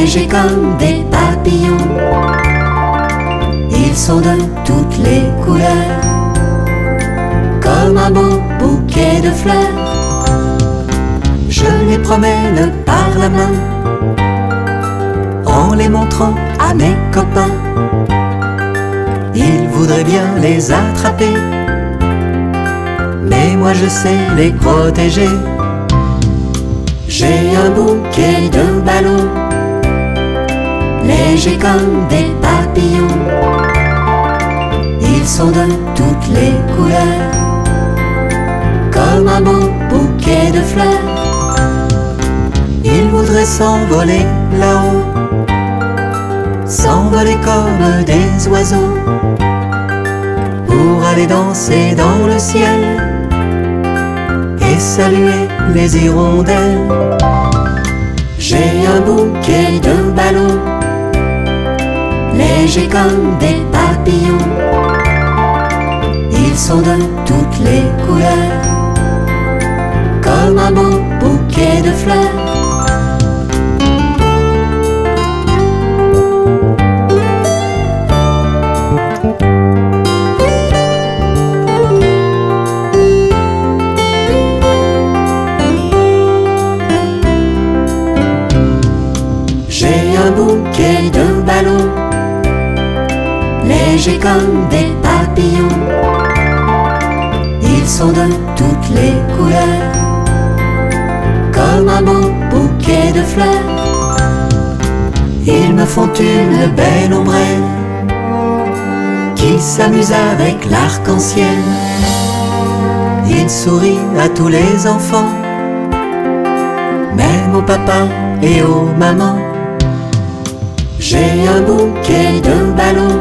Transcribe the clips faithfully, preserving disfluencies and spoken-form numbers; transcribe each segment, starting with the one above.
légers comme des papillons. Ils sont de toutes les couleurs, comme un beau bouquet de fleurs. Je les promène par la main, en les montrant à mes copains. Ils voudraient bien les attraper, mais moi je sais les protéger. J'ai un bouquet de ballons, légers comme des papillons. Ils sont de toutes les couleurs, comme un beau bouquet de fleurs. Ils voudraient s'envoler là-haut, s'envoler comme des oiseaux, pour aller danser dans le ciel et saluer les hirondelles. J'ai un bouquet de ballons, légers comme des papillons. Ils sont de toutes les couleurs, comme un beau bouquet de fleurs. J'ai un bouquet de ballons, légers comme des papillons. Ils sont de toutes les couleurs, comme un beau bouquet de fleurs. Ils me font une belle ombrelle qui s'amuse avec l'arc-en-ciel. Ils sourient à tous les enfants, même au papa et aux mamans. J'ai un bouquet de ballons,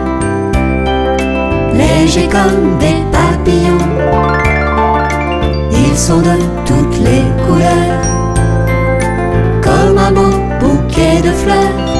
légers comme des papillons. Ils sont de toutes les couleurs, comme un beau bouquet de fleurs.